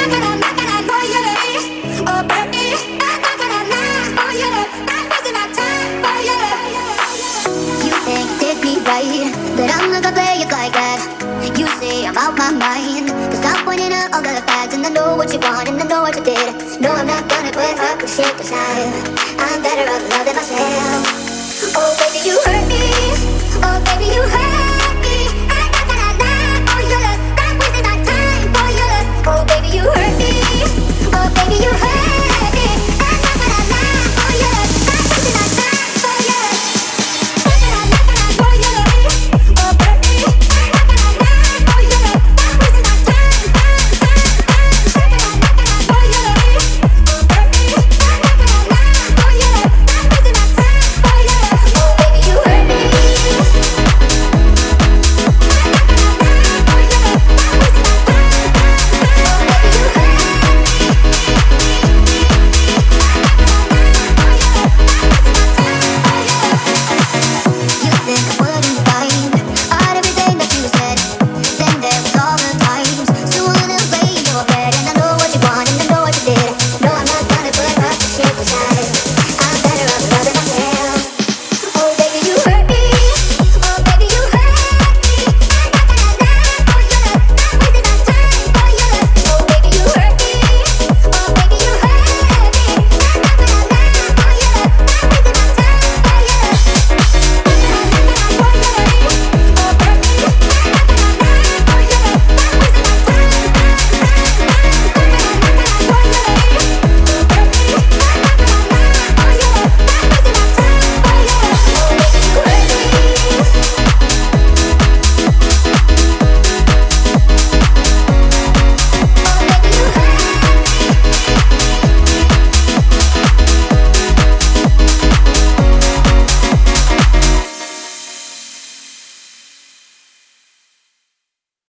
But I'm not gonna play it like that. You say I'm out my mind, but stop pointing out all the facts. And I know what you want and I know what you did. No, I'm not gonna put up with shit this time. I'm better off loving myself. Oh baby, you hurt me. Oh baby, you hurt me.